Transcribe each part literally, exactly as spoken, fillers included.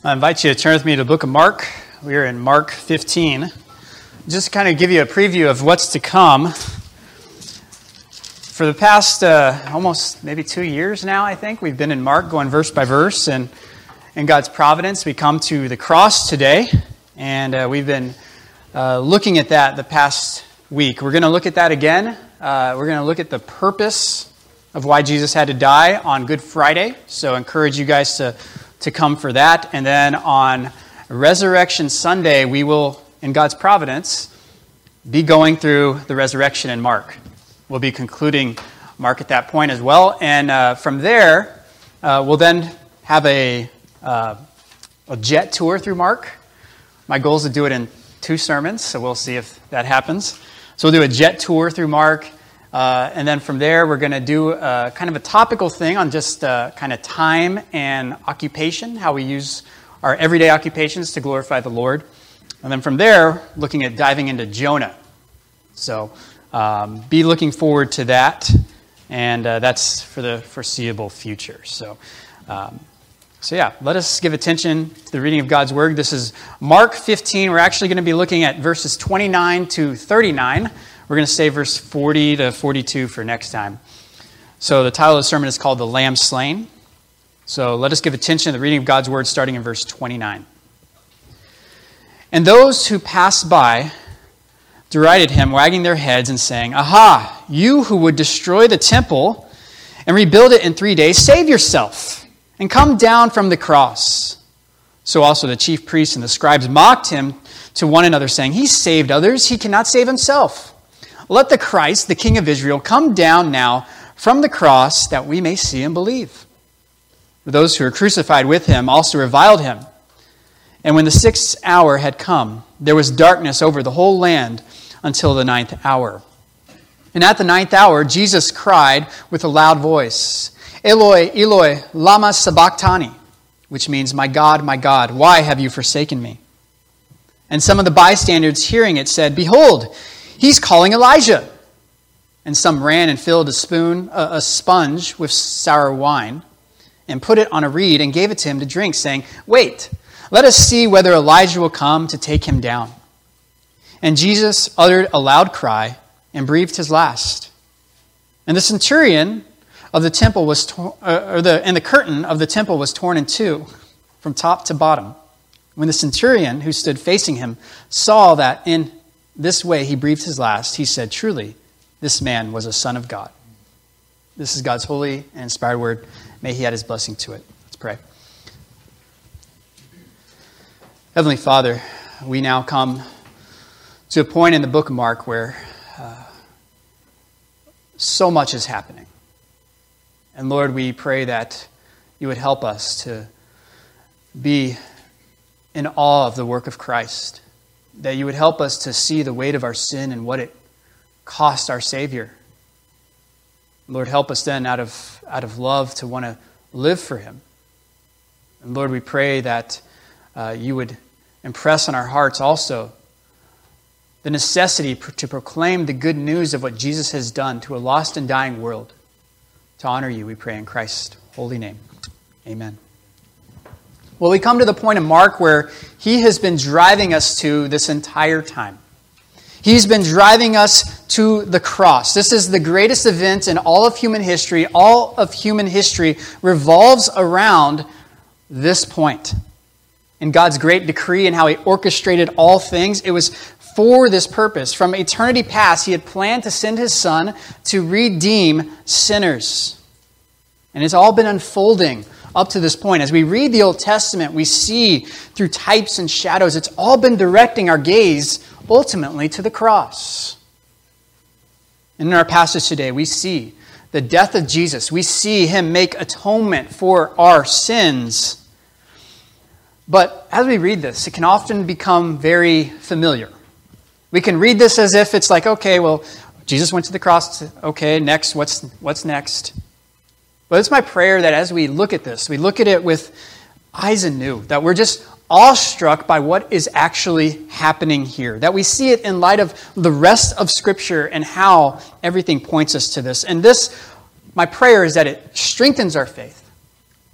I invite you to turn with me to the book of Mark. We are in Mark fifteen. Just to kind of give you a preview of what's to come. For the past uh, almost maybe two years now, I think, we've been in Mark going verse by verse. And in God's providence, we come to the cross today. And uh, we've been uh, looking at that the past week. We're going to look at that again. Uh, we're going to look at the purpose of why Jesus had to die on Good Friday. So I encourage you guys to, to come for that. And then on Resurrection Sunday, we will, in God's providence, be going through the resurrection in Mark. We'll be concluding Mark at that point as well. And uh, from there, uh, we'll then have a, uh, a jet tour through Mark. My goal is to do it in two sermons, so we'll see if that happens. So we'll do a jet tour through Mark. Uh, and then from there, we're going to do uh, kind of a topical thing on just uh, kind of time and occupation, how we use our everyday occupations to glorify the Lord. And then from there, looking at diving into Jonah. So um, be looking forward to that, and uh, that's for the foreseeable future. So, um, so yeah, let us give attention to the reading of God's Word. This is Mark fifteen. We're actually going to be looking at verses twenty-nine to thirty-nine. We're going to say verse forty to forty-two for next time. So the title of the sermon is called The Lamb Slain. So let us give attention to the reading of God's Word starting in verse twenty-nine. And those who passed by derided him, wagging their heads and saying, "Aha, you who would destroy the temple and rebuild it in three days, save yourself and come down from the cross." So also the chief priests and the scribes mocked him to one another, saying, "He saved others, he cannot save himself. Let the Christ, the King of Israel, come down now from the cross that we may see and believe." Those who were crucified with him also reviled him. And when the sixth hour had come, there was darkness over the whole land until the ninth hour. And at the ninth hour, Jesus cried with a loud voice, "Eloi, Eloi, lama sabachthani," which means, "My God, my God, why have you forsaken me?" And some of the bystanders hearing it said, "Behold, he's calling Elijah." And some ran and filled a spoon, a, a sponge with sour wine, and put it on a reed and gave it to him to drink, saying, "Wait, let us see whether Elijah will come to take him down." And Jesus uttered a loud cry and breathed his last. And the centurion of the temple was, to- or the and the curtain of the temple was torn in two, from top to bottom. When the centurion who stood facing him saw that in this way he breathed his last, he said, "Truly, this man was a son of God." This is God's holy and inspired word. May he add his blessing to it. Let's pray. Heavenly Father, we now come to a point in the book of Mark where uh, so much is happening. And Lord, we pray that you would help us to be in awe of the work of Christ, that you would help us to see the weight of our sin and what it cost our Savior. Lord, help us then out of, out of love to want to live for him. And Lord, we pray that uh, you would impress on our hearts also the necessity to proclaim the good news of what Jesus has done to a lost and dying world. To honor you, we pray in Christ's holy name. Amen. Well, we come to the point in Mark where he has been driving us to this entire time. He's been driving us to the cross. This is the greatest event in all of human history. All of human history revolves around this point. In God's great decree and how he orchestrated all things, it was for this purpose. From eternity past, he had planned to send his Son to redeem sinners. And it's all been unfolding up to this point. As we read the Old Testament, we see through types and shadows, it's all been directing our gaze ultimately to the cross. And in our passage today, we see the death of Jesus. We see him make atonement for our sins. But as we read this, it can often become very familiar. We can read this as if it's like, okay, well, Jesus went to the cross. Okay, next, what's what's next? But it's my prayer that as we look at this, we look at it with eyes anew, that we're just awestruck by what is actually happening here, that we see it in light of the rest of Scripture and how everything points us to this. And this, my prayer is that it strengthens our faith,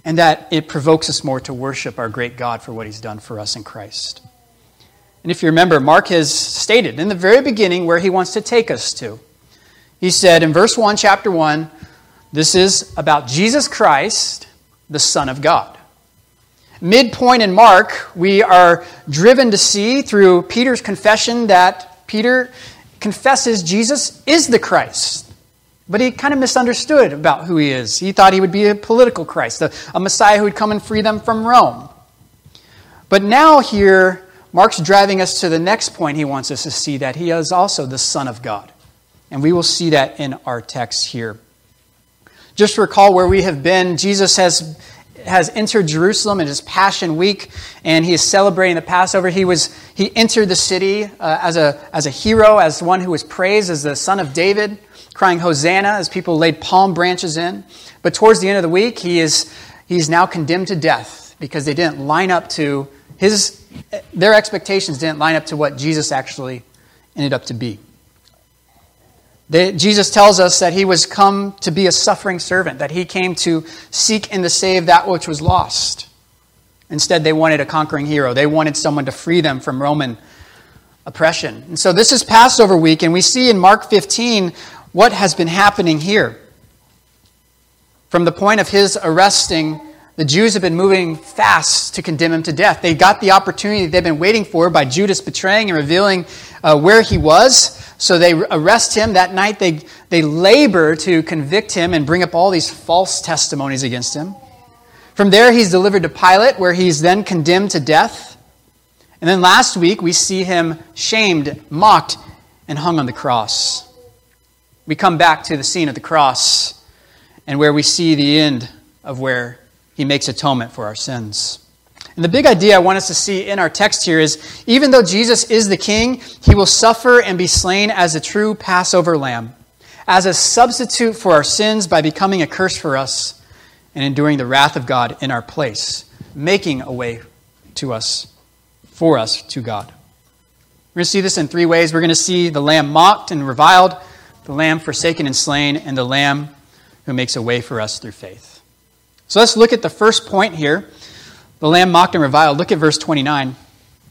and that it provokes us more to worship our great God for what he's done for us in Christ. And if you remember, Mark has stated in the very beginning where he wants to take us to. He said in verse one, chapter one, this is about Jesus Christ, the Son of God. Midpoint in Mark, we are driven to see through Peter's confession that Peter confesses Jesus is the Christ. But he kind of misunderstood about who he is. He thought he would be a political Christ, a, a Messiah who would come and free them from Rome. But now here, Mark's driving us to the next point he wants us to see, that he is also the Son of God. And we will see that in our text here. Just recall where we have been. Jesus has, has entered Jerusalem in his Passion Week, and he is celebrating the Passover. He was he entered the city uh, as a as a hero, as one who was praised as the Son of David, crying Hosanna as people laid palm branches in. But towards the end of the week, he is he's now condemned to death because they didn't line up to his their expectations didn't line up to what Jesus actually ended up to be. They, Jesus tells us that he was come to be a suffering servant, that he came to seek and to save that which was lost. Instead, they wanted a conquering hero. They wanted someone to free them from Roman oppression. And so this is Passover week, and we see in Mark fifteen what has been happening here. From the point of his arresting, the Jews have been moving fast to condemn him to death. They got the opportunity they've been waiting for by Judas betraying and revealing uh, where he was. So they arrest him. That night they, they labor to convict him and bring up all these false testimonies against him. From there he's delivered to Pilate, where he's then condemned to death. And then last week we see him shamed, mocked, and hung on the cross. We come back to the scene of the cross and where we see the end of where he makes atonement for our sins. And the big idea I want us to see in our text here is, even though Jesus is the King, he will suffer and be slain as a true Passover lamb, as a substitute for our sins by becoming a curse for us and enduring the wrath of God in our place, making a way to us, for us, to God. We're going to see this in three ways. We're going to see the lamb mocked and reviled, the lamb forsaken and slain, and the lamb who makes a way for us through faith. So let's look at the first point here. The lamb mocked and reviled. Look at verse twenty-nine. It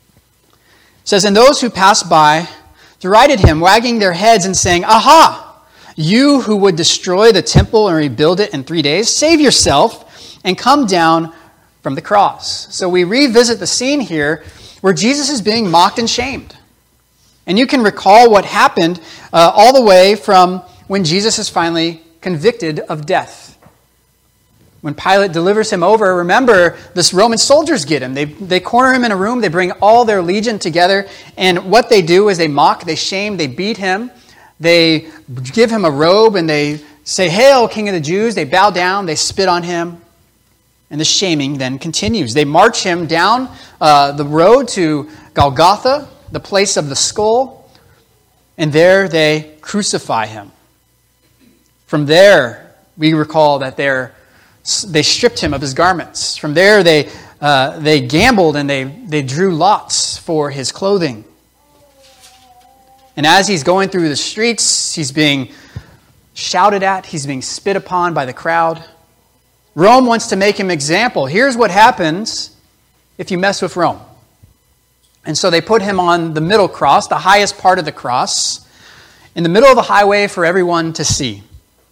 says, "And those who passed by derided him, wagging their heads and saying, 'Aha! You who would destroy the temple and rebuild it in three days, save yourself and come down from the cross.'" So we revisit the scene here where Jesus is being mocked and shamed. And you can recall what happened uh, all the way from when Jesus is finally convicted of death. When Pilate delivers him over, remember, the Roman soldiers get him. They, they corner him in a room. They bring all their legion together. And what they do is they mock, they shame, they beat him. They give him a robe and they say, "Hail, King of the Jews." They bow down. They spit on him. And the shaming then continues. They march him down uh, the road to Golgotha, the place of the skull. And there they crucify him. From there, we recall that they're They stripped him of his garments. From there, they uh, they gambled and they, they drew lots for his clothing. And as he's going through the streets, he's being shouted at. He's being spit upon by the crowd. Rome wants to make him an example. Here's what happens if you mess with Rome. And so they put him on the middle cross, the highest part of the cross, in the middle of the highway for everyone to see,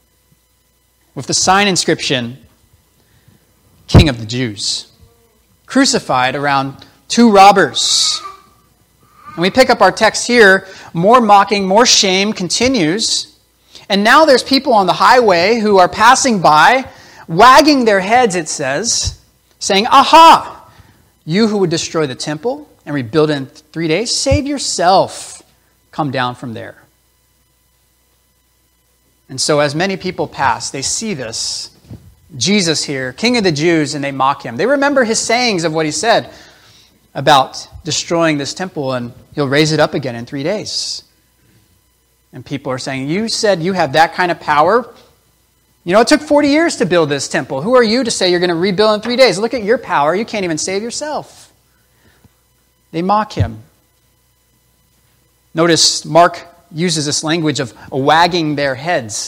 with the sign inscription, "King of the Jews," crucified around two robbers. And we pick up our text here. More mocking, more shame continues. And now there's people on the highway who are passing by, wagging their heads, it says, saying, "Aha! You who would destroy the temple and rebuild it in three days, save yourself. Come down from there." And so as many people pass, they see this. Jesus here, King of the Jews, and they mock him. They remember his sayings of what he said about destroying this temple and he'll raise it up again in three days. And people are saying, "You said you have that kind of power? You know, it took forty years to build this temple. Who are you to say you're going to rebuild in three days? Look at your power. You can't even save yourself." They mock him. Notice Mark uses this language of wagging their heads.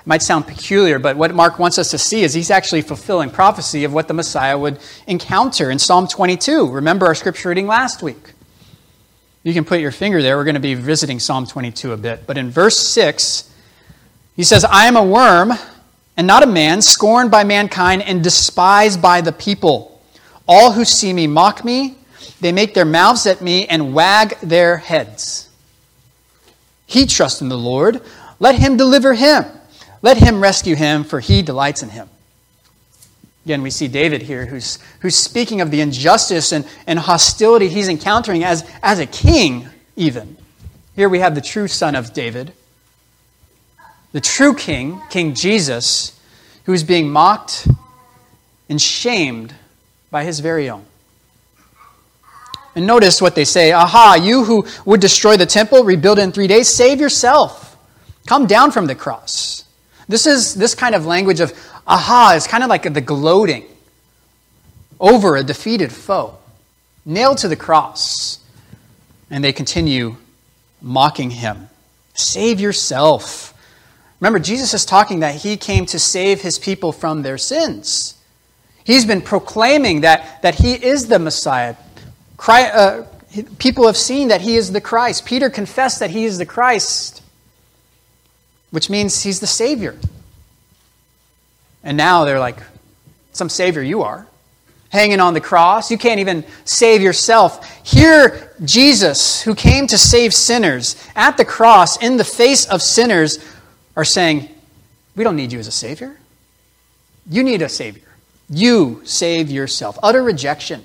might sound peculiar, but what Mark wants us to see is he's actually fulfilling prophecy of what the Messiah would encounter in Psalm twenty-two. Remember our scripture reading last week. You can put your finger there. We're going to be visiting Psalm twenty-two a bit. But in verse six, he says, I am a worm and not a man, scorned by mankind and despised by the people. All who see me mock me. They make their mouths at me and wag their heads. He trusts in the Lord. Let him deliver him. Let him rescue him, for he delights in him. Again, we see David here who's, who's speaking of the injustice and, and hostility he's encountering as, as a king, even. Here we have the true son of David, the true king, King Jesus, who is being mocked and shamed by his very own. And notice what they say. Aha, you who would destroy the temple, rebuild it in three days, save yourself. Come down from the cross. This is this kind of language of aha is kind of like the gloating over a defeated foe, nailed to the cross. And they continue mocking him. Save yourself. Remember, Jesus is talking that he came to save his people from their sins. He's been proclaiming that, that he is the Messiah. Christ, uh, people have seen that he is the Christ. Peter confessed that he is the Christ, which means he's the Savior. And now they're like, some Savior you are, hanging on the cross. You can't even save yourself. Here, Jesus, who came to save sinners, at the cross, in the face of sinners, are saying, we don't need you as a Savior. You need a Savior. You save yourself. Utter rejection.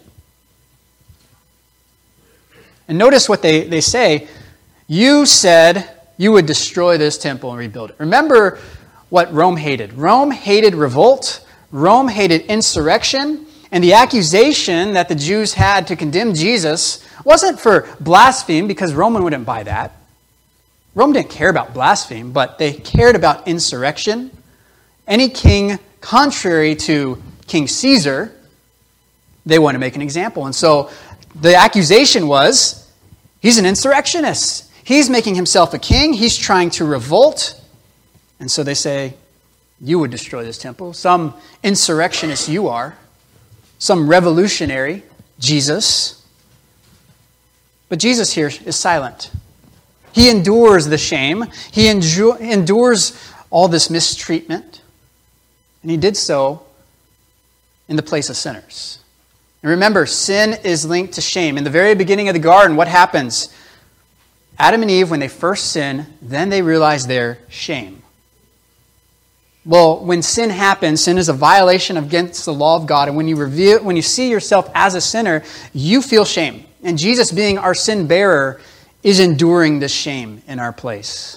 And notice what they, they say. You said you would destroy this temple and rebuild it. Remember what Rome hated. Rome hated revolt. Rome hated insurrection. And the accusation that the Jews had to condemn Jesus wasn't for blasphemy, because Roman wouldn't buy that. Rome didn't care about blasphemy, but they cared about insurrection. Any king contrary to King Caesar, they want to make an example. And so the accusation was, he's an insurrectionist. He's making himself a king. He's trying to revolt. And so they say, you would destroy this temple. Some insurrectionist you are. Some revolutionary, Jesus. But Jesus here is silent. He endures the shame. He endu- endures all this mistreatment. And he did so in the place of sinners. And remember, sin is linked to shame. In the very beginning of the garden, what happens? Adam and Eve, when they first sin, then they realize their shame. Well, when sin happens, sin is a violation against the law of God. And when you reveal, when you see yourself as a sinner, you feel shame. And Jesus, being our sin bearer, is enduring this shame in our place.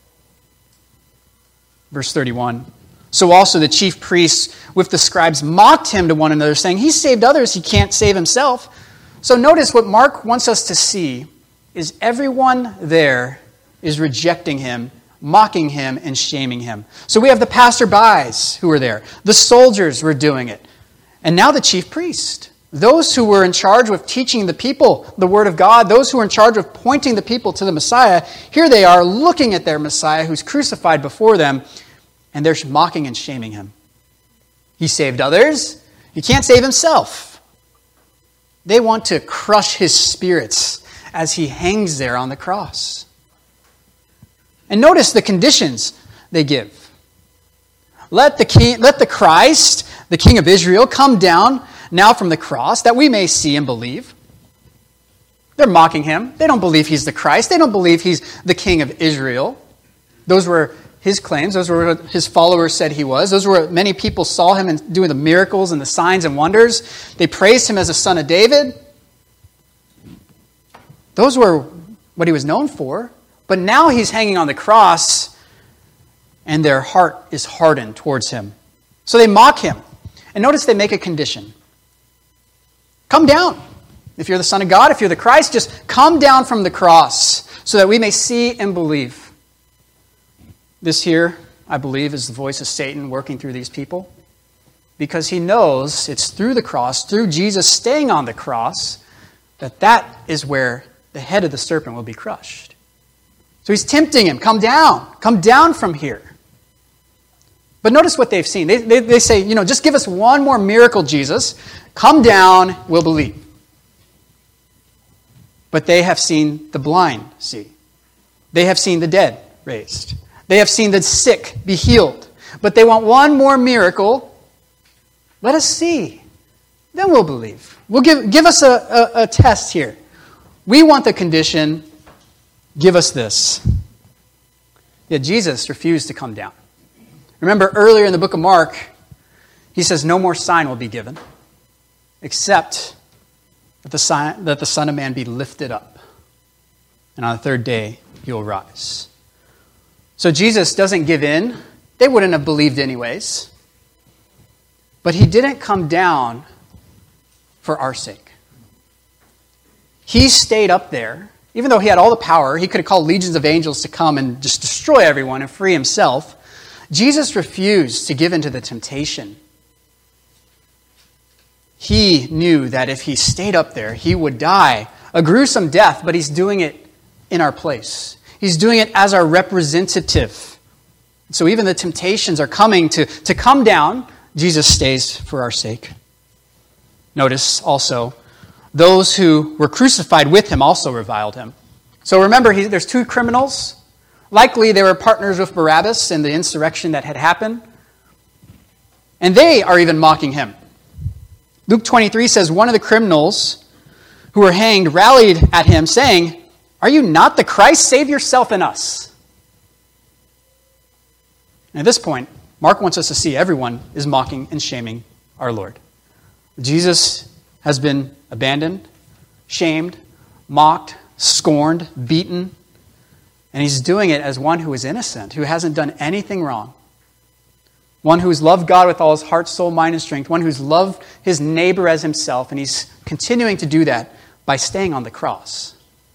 Verse thirty-one. So also the chief priests with the scribes mocked him to one another, saying, he saved others, he can't save himself. So notice what Mark wants us to see is everyone there is rejecting him, mocking him, and shaming him. So we have the passerbys who were there. The soldiers were doing it. And now the chief priest. Those who were in charge of teaching the people the word of God, those who were in charge of pointing the people to the Messiah, here they are looking at their Messiah who's crucified before them, and they're mocking and shaming him. He saved others. He can't save himself. They want to crush his spirits as he hangs there on the cross. And notice the conditions they give. Let the king, let the Christ, the King of Israel, come down now from the cross, that we may see and believe. They're mocking him. They don't believe he's the Christ. They don't believe he's the King of Israel. Those were his claims. Those were what his followers said he was. Those were what many people saw him in doing the miracles and the signs and wonders. They praised him as a son of David. Those were what he was known for. But now he's hanging on the cross, and their heart is hardened towards him. So they mock him. And notice they make a condition. Come down. If you're the Son of God, if you're the Christ, just come down from the cross so that we may see and believe. This here, I believe, is the voice of Satan working through these people, because he knows it's through the cross, through Jesus staying on the cross, that that is where the head of the serpent will be crushed. So he's tempting him, come down, come down from here. But notice what they've seen. They, they, they say, you know, just give us one more miracle, Jesus. Come down, we'll believe. But they have seen the blind see. They have seen the dead raised. They have seen the sick be healed. But they want one more miracle. Let us see. Then we'll believe. We'll give, give us a, a, a test here. We want the condition. Give us this. Yet Jesus refused to come down. Remember earlier in the book of Mark, he says no more sign will be given except that the, sign, that the Son of Man be lifted up. And on the third day, he will rise. So Jesus doesn't give in. They wouldn't have believed anyways. But he didn't come down for our sake. He stayed up there. Even though he had all the power, he could have called legions of angels to come and just destroy everyone and free himself. Jesus refused to give in to the temptation. He knew that if he stayed up there, he would die a gruesome death, but he's doing it in our place. He's doing it as our representative. So even the temptations are coming to, to come down. Jesus stays for our sake. Notice also, those who were crucified with him also reviled him. So remember, he, there's two criminals. Likely they were partners with Barabbas in the insurrection that had happened. And they are even mocking him. Luke twenty-three says, one of the criminals who were hanged rallied at him, saying, "Are you not the Christ? Save yourself and us." And at this point, Mark wants us to see everyone is mocking and shaming our Lord. Jesus has been abandoned, shamed, mocked, scorned, beaten, and he's doing it as one who is innocent, who hasn't done anything wrong. One who's loved God with all his heart, soul, mind, and strength. One who's loved his neighbor as himself, and he's continuing to do that by staying on the cross.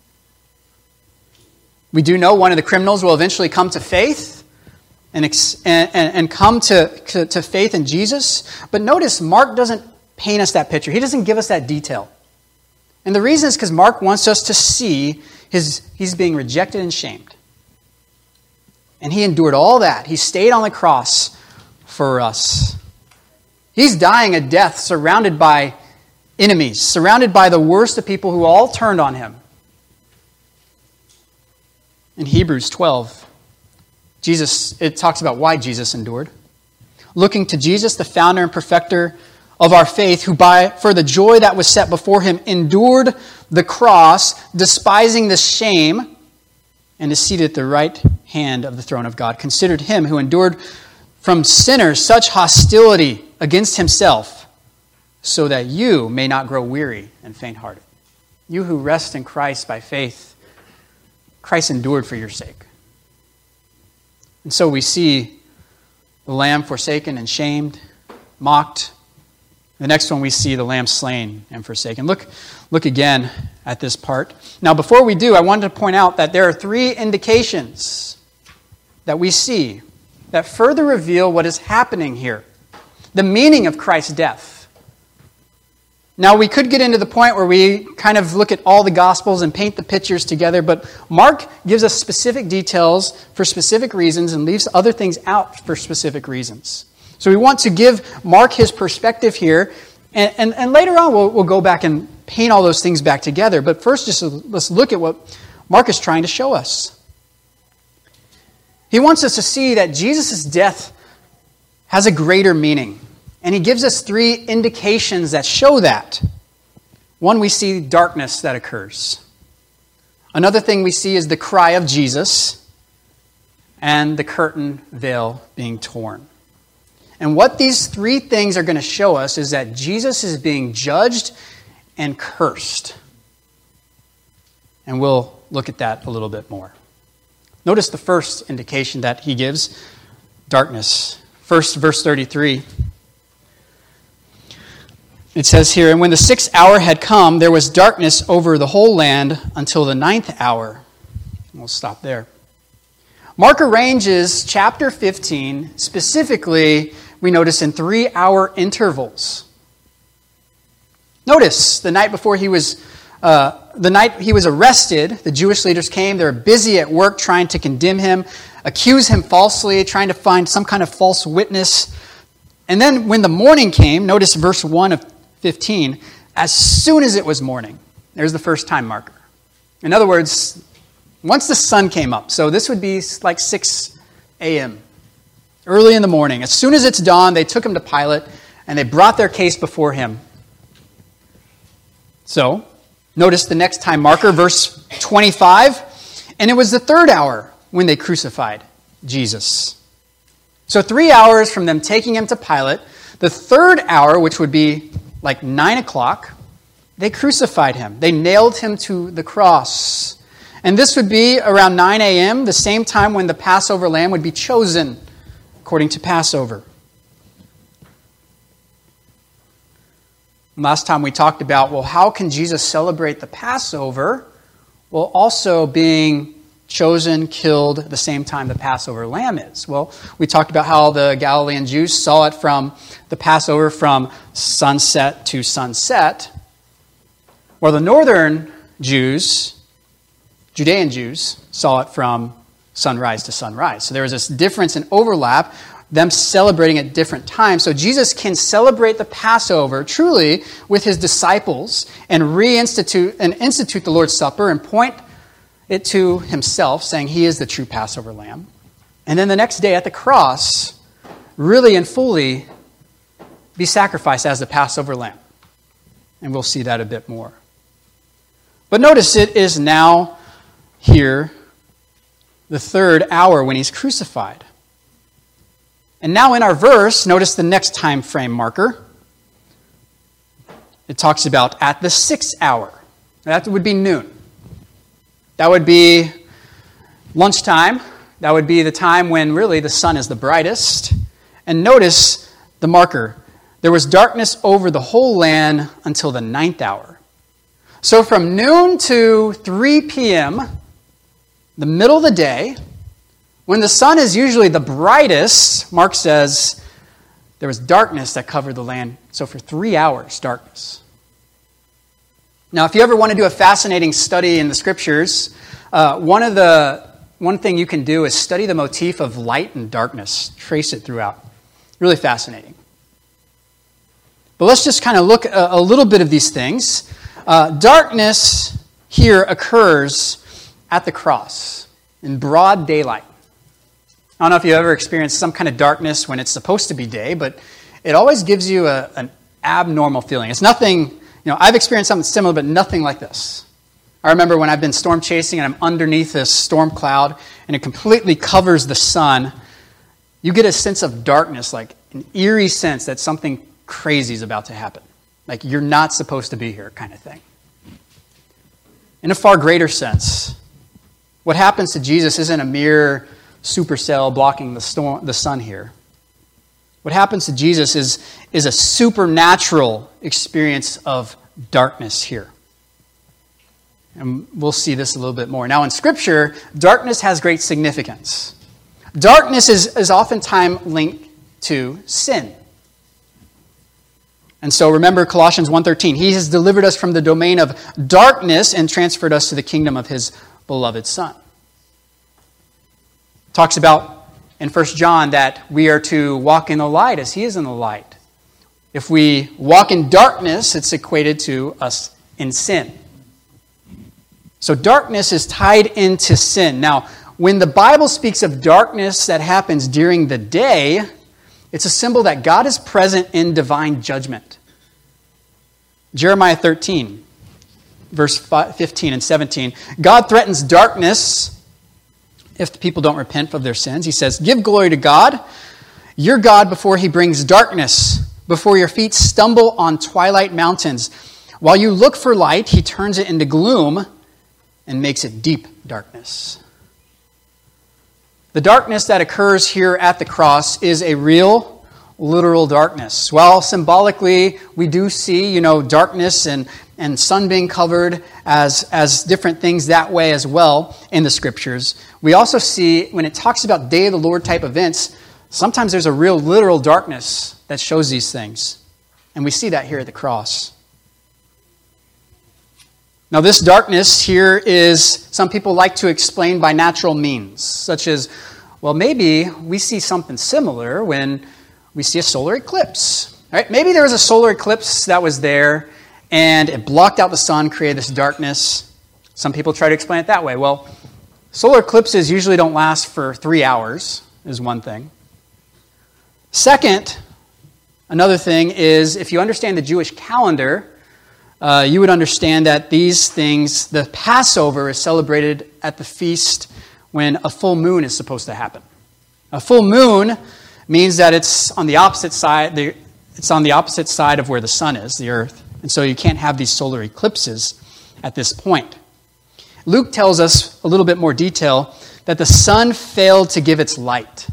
We do know one of the criminals will eventually come to faith and, and, and come to, to, to faith in Jesus. But notice, Mark doesn't paint us that picture. He doesn't give us that detail. And the reason is because Mark wants us to see his, he's being rejected and shamed. And he endured all that. He stayed on the cross for us. He's dying a death surrounded by enemies, surrounded by the worst of people who all turned on him. In Hebrews twelve, Jesus, it talks about why Jesus endured. Looking to Jesus, the founder and perfecter of our faith, who by for the joy that was set before him endured the cross, despising the shame, and is seated at the right hand of the throne of God. Considered him who endured from sinners such hostility against himself, so that you may not grow weary and faint-hearted. You who rest in Christ by faith, Christ endured for your sake. And so we see the Lamb forsaken and shamed, mocked. The next one we see the Lamb slain and forsaken. Look, look again at this part. Now before we do, I wanted to point out that there are three indications that we see that further reveal what is happening here. The meaning of Christ's death. Now we could get into the point where we kind of look at all the Gospels and paint the pictures together, but Mark gives us specific details for specific reasons and leaves other things out for specific reasons. So we want to give Mark his perspective here, and, and, and later on we'll, we'll go back and paint all those things back together. But first, just let's look at what Mark is trying to show us. He wants us to see that Jesus' death has a greater meaning. And he gives us three indications that show that. One, we see darkness that occurs. Another thing we see is the cry of Jesus and the curtain veil being torn. And what these three things are going to show us is that Jesus is being judged and cursed. And we'll look at that a little bit more. Notice the first indication that he gives, darkness. First, verse thirty-three. It says here, "And when the sixth hour had come, there was darkness over the whole land until the ninth hour." We'll stop there. Mark arranges chapter fifteen, specifically, we notice, in three-hour intervals. Notice, the night before he was uh, the night he was arrested, the Jewish leaders came. They were busy at work trying to condemn him, accuse him falsely, trying to find some kind of false witness. And then when the morning came, notice verse one of fifteen, as soon as it was morning, there's the first time marker. In other words, once the sun came up, so this would be like six a.m., early in the morning. As soon as it's dawn, they took him to Pilate, and they brought their case before him. So, notice the next time marker, verse twenty-five. And it was the third hour when they crucified Jesus. So three hours from them taking him to Pilate, the third hour, which would be like nine o'clock, they crucified him. They nailed him to the cross. And this would be around nine a.m., the same time when the Passover lamb would be chosen according to Passover. Last time we talked about, well, how can Jesus celebrate the Passover? Well, also being chosen, killed at the same time the Passover lamb is. Well, we talked about how the Galilean Jews saw it from the Passover from sunset to sunset. Well, the northern Jews, Judean Jews, saw it from sunrise to sunrise. So there was this difference in overlap, them celebrating at different times. So Jesus can celebrate the Passover truly with his disciples and reinstitute and institute the Lord's Supper and point it to himself, saying he is the true Passover lamb. And then the next day at the cross, really and fully be sacrificed as the Passover lamb. And we'll see that a bit more. But notice it is now here the third hour when he's crucified. And now in our verse, notice the next time frame marker. It talks about at the sixth hour. That would be noon. That would be lunchtime. That would be the time when really the sun is the brightest. And notice the marker. There was darkness over the whole land until the ninth hour. So from noon to three p.m., the middle of the day, when the sun is usually the brightest, Mark says, there was darkness that covered the land. So for three hours, darkness. Now, if you ever want to do a fascinating study in the Scriptures, uh, one of the one thing you can do is study the motif of light and darkness. Trace it throughout. Really fascinating. But let's just kind of look a, a little bit of these things. Uh, darkness here occurs at the cross in broad daylight. I don't know if you've ever experienced some kind of darkness when it's supposed to be day, but it always gives you a, an abnormal feeling. It's nothing, you know, I've experienced something similar, but nothing like this. I remember when I've been storm chasing and I'm underneath this storm cloud and it completely covers the sun, you get a sense of darkness, like an eerie sense that something crazy is about to happen. Like you're not supposed to be here kind of thing. In a far greater sense, what happens to Jesus isn't a mere supercell blocking the storm, the sun here. What happens to Jesus is, is a supernatural experience of darkness here. And we'll see this a little bit more. Now in Scripture, darkness has great significance. Darkness is, is oftentimes linked to sin. And so remember Colossians one thirteen. He has delivered us from the domain of darkness and transferred us to the kingdom of his beloved Son. Talks about in First John that we are to walk in the light as he is in the light. If we walk in darkness, it's equated to us in sin. So darkness is tied into sin. Now, when the Bible speaks of darkness that happens during the day, it's a symbol that God is present in divine judgment. Jeremiah thirteen, verse fifteen and seventeen. God threatens darkness if the people don't repent of their sins. He says, "Give glory to God, your God, before he brings darkness, before your feet stumble on twilight mountains. While you look for light, he turns it into gloom and makes it deep darkness." The darkness that occurs here at the cross is a real, literal darkness. While symbolically we do see, you know, darkness and, and sun being covered as, as different things that way as well in the Scriptures, we also see when it talks about Day of the Lord type events, sometimes there's a real literal darkness that shows these things. And we see that here at the cross. Now, this darkness here is, some people like to explain by natural means, such as, well, maybe we see something similar when we see a solar eclipse. Right? Maybe there was a solar eclipse that was there, and it blocked out the sun, created this darkness. Some people try to explain it that way. Well, solar eclipses usually don't last for three hours, is one thing. Second, another thing is, if you understand the Jewish calendar, uh, you would understand that these things, the Passover is celebrated at the feast when a full moon is supposed to happen. A full moon means that it's on the opposite side, it's on the opposite side of where the sun is, the earth. And so you can't have these solar eclipses at this point. Luke tells us a little bit more detail that the sun failed to give its light.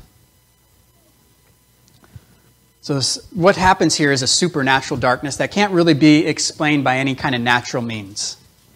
So this, what happens here is a supernatural darkness that can't really be explained by any kind of natural means.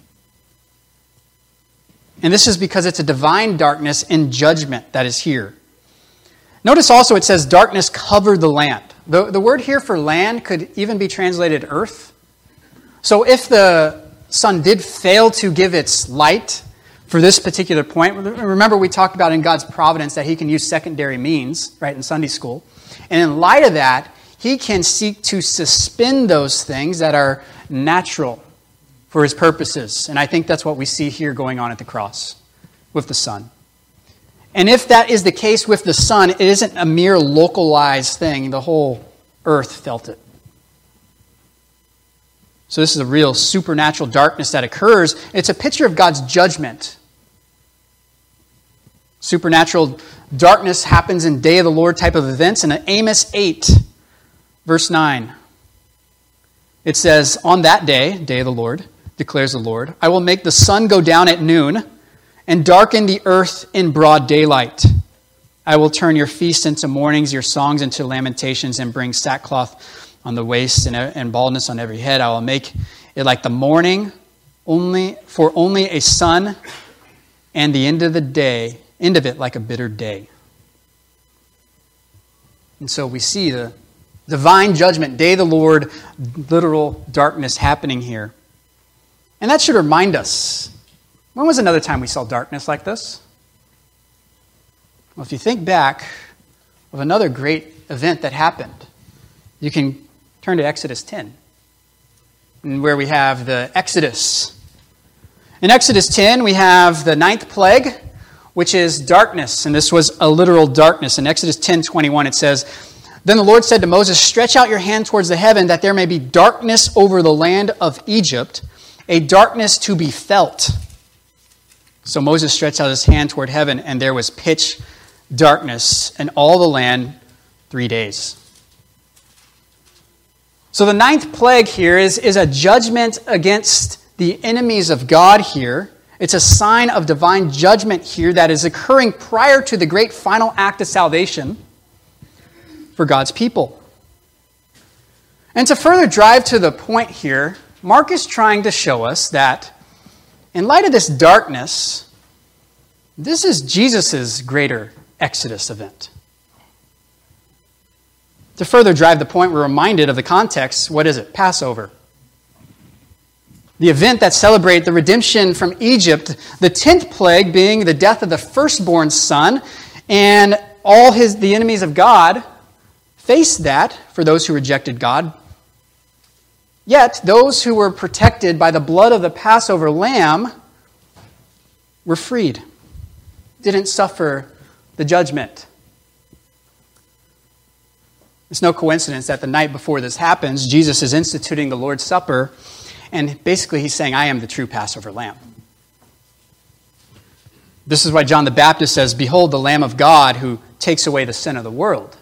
And this is because it's a divine darkness in judgment that is here. Notice also it says darkness covered the land. The, the word here for land could even be translated earth. So if the sun did fail to give its light for this particular point, remember we talked about in God's providence that he can use secondary means, right, in Sunday school. And in light of that, he can seek to suspend those things that are natural for his purposes. And I think that's what we see here going on at the cross with the sun. And if that is the case with the sun, it isn't a mere localized thing. The whole earth felt it. So this is a real supernatural darkness that occurs. It's a picture of God's judgment. Supernatural darkness happens in Day of the Lord type of events. And in Amos eight, verse nine, it says, on that day, Day of the Lord, declares the Lord, I will make the sun go down at noon and darken the earth in broad daylight. I will turn your feasts into mournings, your songs into lamentations, and bring sackcloth on the waist and, and baldness on every head. I will make it like the morning, only for only a sun, and the end of the day, end of it like a bitter day. And so we see the divine judgment, Day of the Lord, literal darkness happening here. And that should remind us, when was another time we saw darkness like this? Well, if you think back of another great event that happened, you can turn to Exodus ten, where we have the Exodus. In Exodus ten, we have the ninth plague, which is darkness. And this was a literal darkness. In Exodus ten twenty-one, it says, then the Lord said to Moses, stretch out your hand towards the heaven, that there may be darkness over the land of Egypt, a darkness to be felt. So Moses stretched out his hand toward heaven, and there was pitch darkness in all the land three days. So the ninth plague here is, is a judgment against the enemies of God here. It's a sign of divine judgment here that is occurring prior to the great final act of salvation for God's people. And to further drive to the point here, Mark is trying to show us that in light of this darkness, this is Jesus' greater Exodus event. To further drive the point, we're reminded of the context. What is it? Passover. The event that celebrated the redemption from Egypt, the tenth plague being the death of the firstborn son, and all his the enemies of God faced that for those who rejected God. Yet, those who were protected by the blood of the Passover lamb were freed, didn't suffer the judgment. It's no coincidence that the night before this happens, Jesus is instituting the Lord's Supper, and basically he's saying, I am the true Passover lamb. This is why John the Baptist says, behold the Lamb of God who takes away the sin of the world.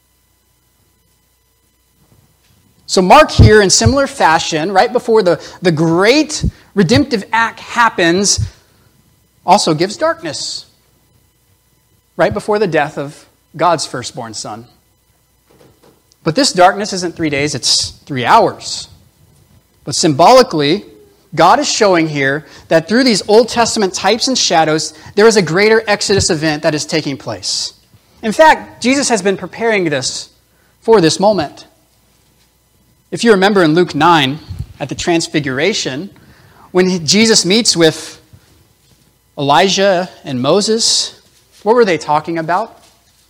So Mark here, in similar fashion, right before the, the great redemptive act happens, also gives darkness. Right before the death of God's firstborn son. But this darkness isn't three days, it's three hours. But symbolically, God is showing here that through these Old Testament types and shadows, there is a greater Exodus event that is taking place. In fact, Jesus has been preparing this for this moment. If you remember in Luke nine, at the Transfiguration, When he, Jesus meets with Elijah and Moses, what were they talking about?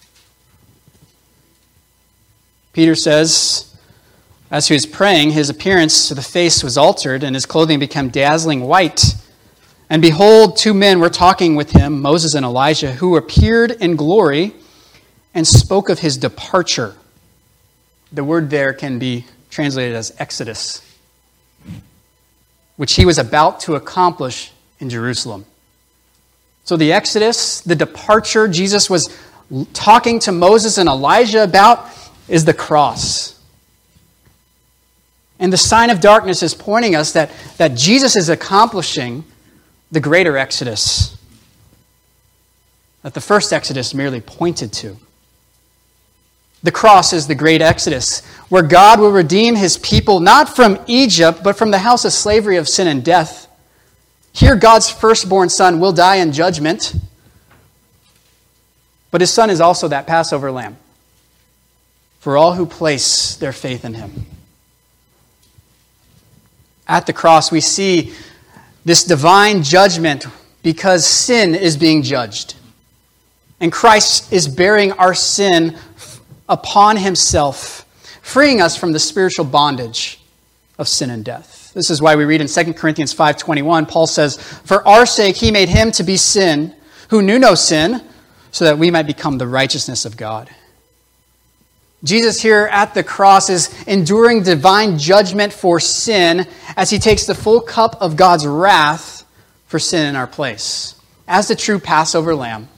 Peter says, as he was praying, his appearance to the face was altered, and his clothing became dazzling white. And behold, two men were talking with him, Moses and Elijah, who appeared in glory and spoke of his departure. The word there can be translated as Exodus, which he was about to accomplish in Jerusalem. So the Exodus, the departure Jesus was talking to Moses and Elijah about, is the cross. And the sign of darkness is pointing us that, that Jesus is accomplishing the greater Exodus that the first Exodus merely pointed to. The cross is the great Exodus, where God will redeem his people not from Egypt, but from the house of slavery of sin and death. Here, God's firstborn son will die in judgment, but his son is also that Passover lamb for all who place their faith in him. At the cross, we see this divine judgment because sin is being judged. And Christ is bearing our sin upon himself, freeing us from the spiritual bondage of sin and death. This is why we read in Second Corinthians five twenty-one, Paul says, "For our sake he made him to be sin, who knew no sin, so that we might become the righteousness of God." Jesus here at the cross is enduring divine judgment for sin as he takes the full cup of God's wrath for sin in our place. As the true Passover lamb,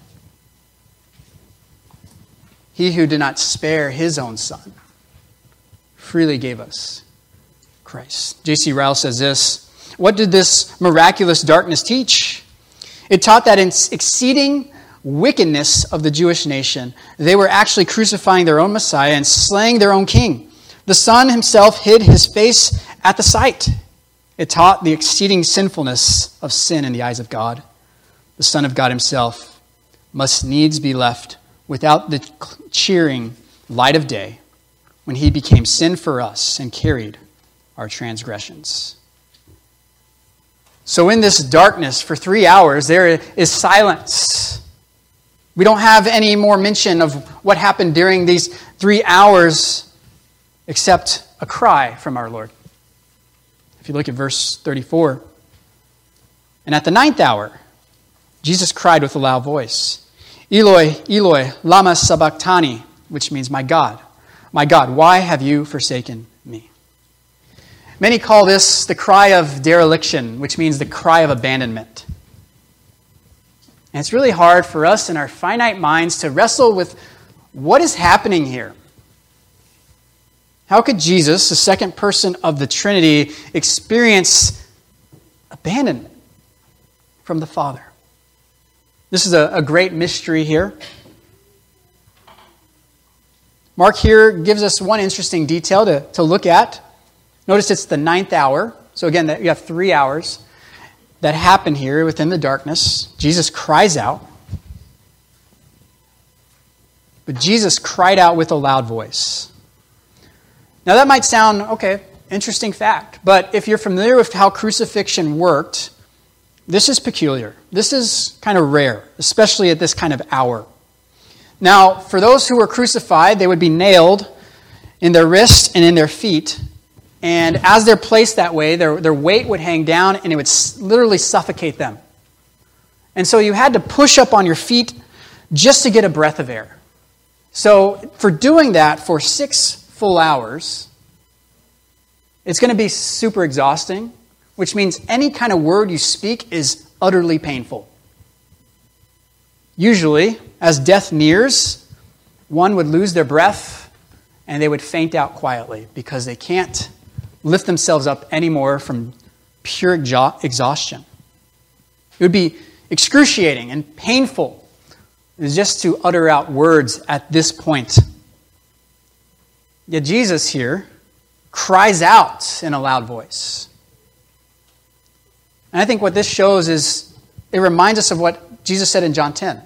he who did not spare his own son freely gave us Christ. J C Ryle says this, "What did this miraculous darkness teach? It taught that in exceeding wickedness of the Jewish nation, they were actually crucifying their own Messiah and slaying their own king. The Son himself hid his face at the sight. It taught the exceeding sinfulness of sin in the eyes of God. The Son of God himself must needs be left without the cheering light of day when he became sin for us and carried our transgressions." So in this darkness for three hours, there is silence. We don't have any more mention of what happened during these three hours except a cry from our Lord. If you look at verse thirty-four, "And at the ninth hour, Jesus cried with a loud voice, 'Eloi, Eloi, lama sabachthani,' which means, 'My God, my God, why have you forsaken me?'" Many call this the cry of dereliction, which means the cry of abandonment. And it's really hard for us in our finite minds to wrestle with what is happening here. How could Jesus, the second person of the Trinity, experience abandonment from the Father? This is a, a great mystery here. Mark here gives us one interesting detail to, to look at. Notice it's the ninth hour. So again, you have three hours that happen here within the darkness. Jesus cries out. But Jesus cried out with a loud voice. Now that might sound, okay, interesting fact. But if you're familiar with how crucifixion worked, this is peculiar. This is kind of rare, especially at this kind of hour. Now, for those who were crucified, they would be nailed in their wrists and in their feet. And as they're placed that way, their, their weight would hang down and it would literally suffocate them. And so you had to push up on your feet just to get a breath of air. So for doing that for six full hours, it's going to be super exhausting, which means any kind of word you speak is utterly painful. Usually, as death nears, one would lose their breath and they would faint out quietly because they can't lift themselves up anymore from pure exhaustion. It would be excruciating and painful just to utter out words at this point. Yet Jesus here cries out in a loud voice. And I think what this shows is it reminds us of what Jesus said in John ten.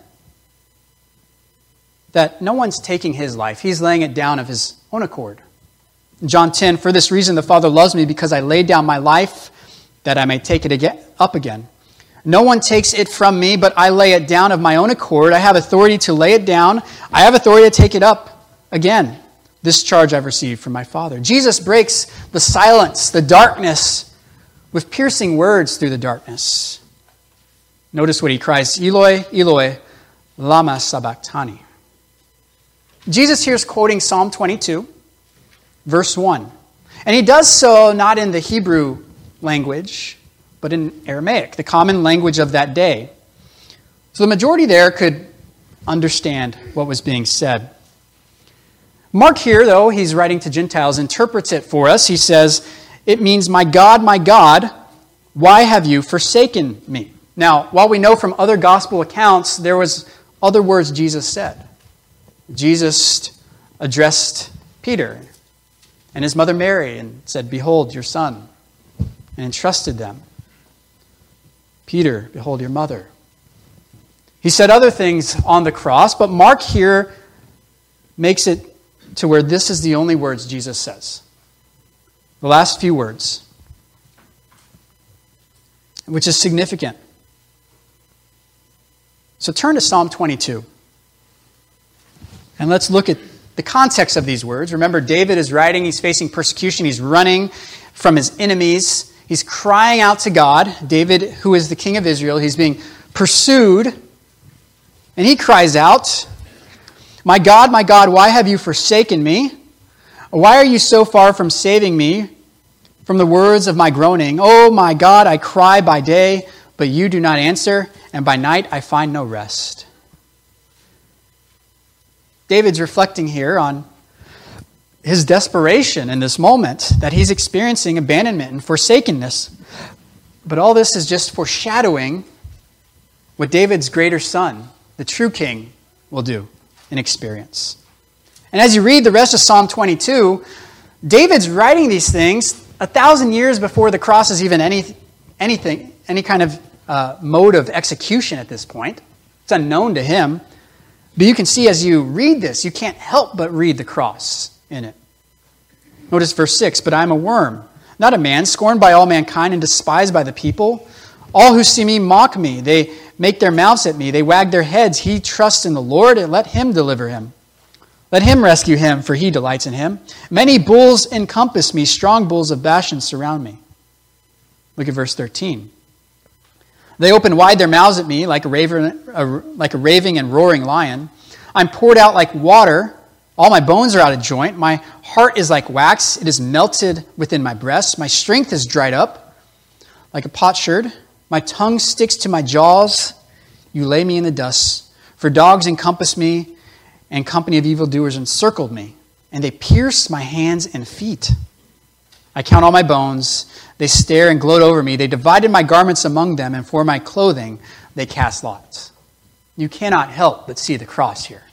That no one's taking his life. He's laying it down of his own accord. In John ten, "For this reason the Father loves me, because I laid down my life that I may take it again, up again. No one takes it from me, but I lay it down of my own accord. I have authority to lay it down. I have authority to take it up again. This charge I've received from my Father. Jesus breaks the silence, the darkness, with piercing words through the darkness. Notice what he cries, Eloi, Eloi, lama sabachthani. Jesus here is quoting Psalm twenty-two, verse one. And he does so not in the Hebrew language, but in Aramaic, the common language of that day. So the majority there could understand what was being said. Mark here, though, he's writing to Gentiles, interprets it for us. He says, it means, my God, my God, why have you forsaken me? Now, while we know from other gospel accounts, there was other words Jesus said. Jesus addressed Peter and his mother Mary and said, behold your son, and entrusted them. Peter, behold your mother. He said other things on the cross, but Mark here makes it to where this is the only words Jesus says. The last few words, which is significant. So turn to Psalm twenty-two. And let's look at the context of these words. Remember, David is writing, he's facing persecution, he's running from his enemies. He's crying out to God. David, who is the king of Israel, he's being pursued. And he cries out, my God, my God, why have you forsaken me? Why are you so far from saving me from the words of my groaning? Oh, my God, I cry by day, but you do not answer, and by night I find no rest. David's reflecting here on his desperation in this moment, that he's experiencing abandonment and forsakenness. But all this is just foreshadowing what David's greater son, the true king, will do and experience. And as you read the rest of Psalm twenty-two, David's writing these things a thousand years before the cross is even any, anything, any kind of uh, mode of execution at this point. It's unknown to him. But you can see as you read this, you can't help but read the cross in it. Notice verse six, but I am a worm, not a man, scorned by all mankind and despised by the people. All who see me mock me. They make their mouths at me. They wag their heads. He trusts in the Lord, and let him deliver him. Let him rescue him, for he delights in him. Many bulls encompass me. Strong bulls of Bashan surround me. Look at verse thirteen. They open wide their mouths at me like a, raven, a, like a raving and roaring lion. I'm poured out like water. All my bones are out of joint. My heart is like wax. It is melted within my breast. My strength is dried up like a potsherd. My tongue sticks to my jaws. You lay me in the dust. For dogs encompass me, and company of evildoers encircled me. And they pierce my hands and feet. I count all my bones. They stare and gloat over me. They divided my garments among them, and for my clothing they cast lots. You cannot help but see the cross here.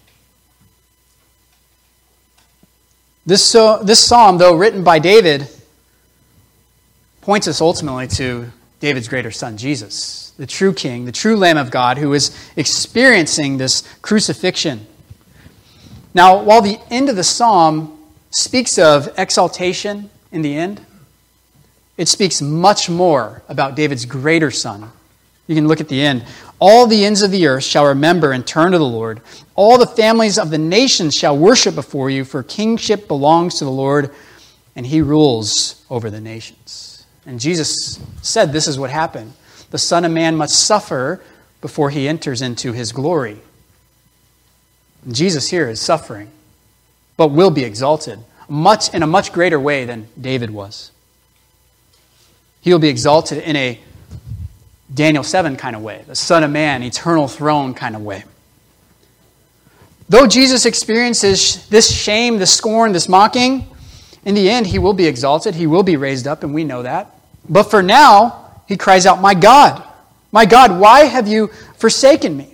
This, so, this psalm, though written by David, points us ultimately to David's greater son, Jesus, the true king, the true Lamb of God, who is experiencing this crucifixion. Now, while the end of the psalm speaks of exaltation in the end, it speaks much more about David's greater son. You can look at the end. All the ends of the earth shall remember and turn to the Lord. All the families of the nations shall worship before you, for kingship belongs to the Lord, and he rules over the nations. And Jesus said this is what happened. The Son of Man must suffer before he enters into his glory. And Jesus here is suffering, but will be exalted much in a much greater way than David was. He will be exalted in a Daniel seven kind of way, the Son of Man, eternal throne kind of way. Though Jesus experiences this shame, this scorn, this mocking, in the end he will be exalted, he will be raised up, and we know that. But for now, he cries out, my God, my God, why have you forsaken me?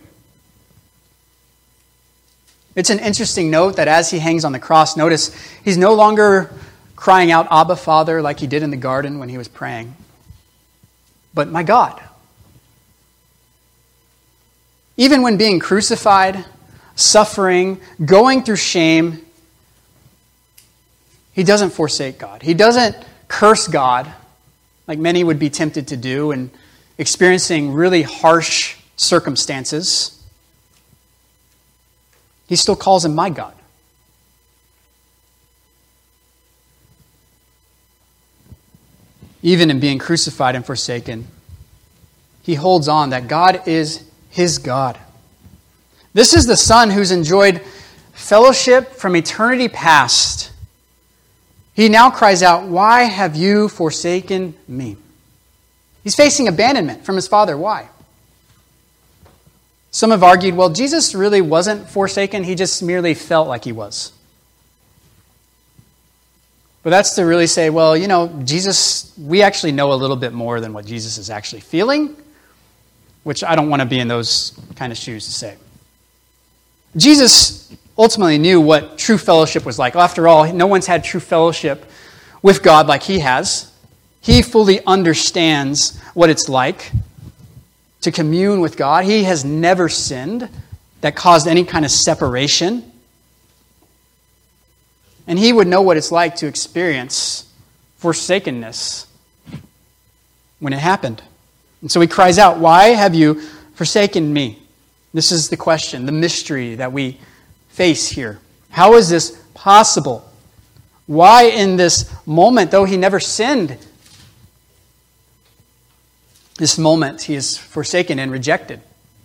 It's an interesting note that as he hangs on the cross, notice he's no longer crying out, Abba, Father, like he did in the garden when he was praying. But my God. Even when being crucified, suffering, going through shame, he doesn't forsake God. He doesn't curse God. like many would be tempted to do, and experiencing really harsh circumstances, he still calls him my God. Even in being crucified and forsaken, he holds on that God is his God. This is the Son who's enjoyed fellowship from eternity past. He now cries out, "Why have you forsaken me?" He's facing abandonment from his Father. Why? Some have argued, well, Jesus really wasn't forsaken. He just merely felt like he was. But that's to really say, well, you know, Jesus, we actually know a little bit more than what Jesus is actually feeling, which I don't want to be in those kind of shoes to say. Jesus ultimately knew what true fellowship was like. After all, no one's had true fellowship with God like he has. He fully understands what it's like to commune with God. He has never sinned that caused any kind of separation. And he would know what it's like to experience forsakenness when it happened. And so he cries out, "Why have you forsaken me?" This is the question, the mystery that we face here. How is this possible? Why in this moment, though he never sinned, this moment he is forsaken and rejected?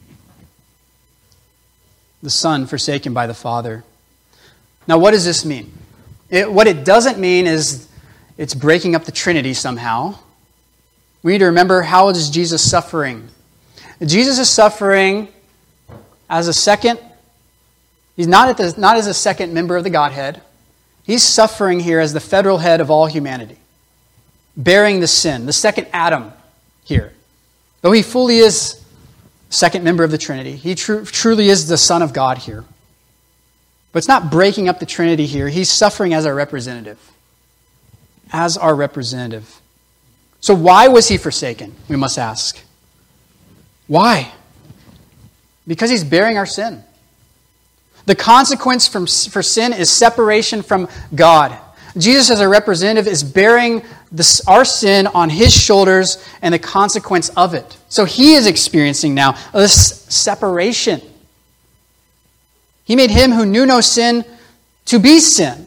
The Son forsaken by the Father. Now, what does this mean? It, what it doesn't mean is it's breaking up the Trinity somehow. We need to remember, how is Jesus suffering? Jesus is suffering as a second, he's not, at the, not as a second member of the Godhead. He's suffering here as the federal head of all humanity, bearing the sin, the second Adam here. Though he fully is second member of the Trinity, he tr- truly is the Son of God here. But it's not breaking up the Trinity here. He's suffering as our representative. As our representative. So why was he forsaken, we must ask? Why? Because he's bearing our sin. The consequence from, for sin is separation from God. Jesus, as our representative, is bearing this, our sin on his shoulders and the consequence of it. So he is experiencing now this separation. He made him who knew no sin to be sin,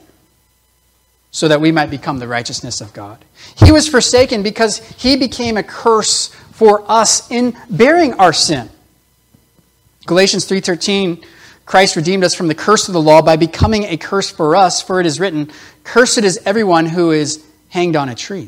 so that we might become the righteousness of God. He was forsaken because he became a curse for us in bearing our sin. Galatians three thirteen, Christ redeemed us from the curse of the law by becoming a curse for us, for it is written, "Cursed is everyone who is hanged on a tree."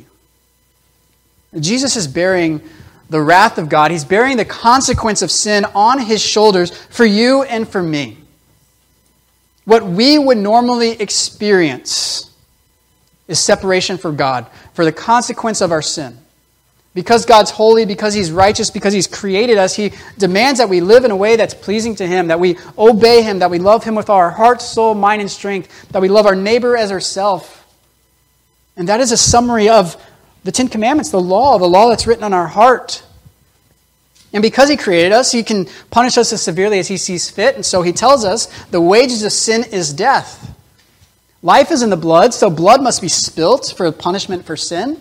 Jesus is bearing the wrath of God. He's bearing the consequence of sin on his shoulders for you and for me. What we would normally experience is separation from God, for the consequence of our sin. Because God's holy, because he's righteous, because he's created us, he demands that we live in a way that's pleasing to him, that we obey him, that we love him with our heart, soul, mind, and strength, that we love our neighbor as ourselves. And that is a summary of the Ten Commandments, the law, the law that's written on our heart. And because he created us, he can punish us as severely as he sees fit. And so he tells us the wages of sin is death. Life is in the blood, so blood must be spilt for punishment for sin.